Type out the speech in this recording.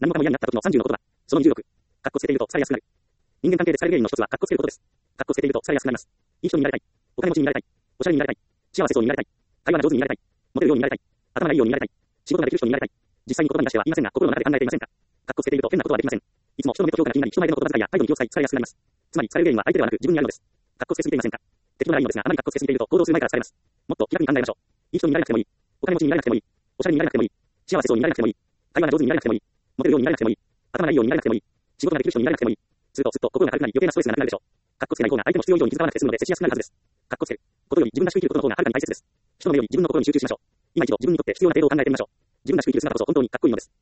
何もかも嫌になった時の30の言葉。その20力。かっこつけていると疲れやすくなる。人間関係で疲れる原因の一つはかっこつけることです。かっこつけていると疲れやすくなります。いい人になりたい。お金持ちになりたい。おしゃれになりたい。幸せそうになりたい。会話が上手になりたい。モテるようになりたい。頭がいいようになりたい。仕事ができる人になりたい。実際に言葉に出しては言いませんが、心の中で考えていませんか。かっこつけていると変なことはできません。いつも人の目と評価が気になり、人前での言葉遣いや態度に気を使い疲れやすくなります。つまり疲れる原因は相手ではなく自分にあるのです。かっこつけすぎていませんか。適当ならいいのですが、あまりかっこつけすぎていると行動する前から疲れます。もっと気楽に考えましょう。いい人にならなくてもいい。お金持ちにならなくてもいい。おしゃれにならなくてもいい。幸せそうにならなくてもいい。会話が上手にならなくてもいい。モテるようにならなくてもいい。頭がいいようにならなくてもいい。仕事ができる人にならなくてもいい。すると心が軽くなり余計なストレスがなくなるでしょう。かっこつけない方が相手の必要以上に気遣わなくて済むので接しやすくなるはずです。かっこつけることより自分らしく生きることの方がはるかに大切です。人の目より自分の心に集中しましょう。今一度自分にとって必要な程度を考えてみましょう。自分らしく生きる姿こそ本当にかっこいいのです。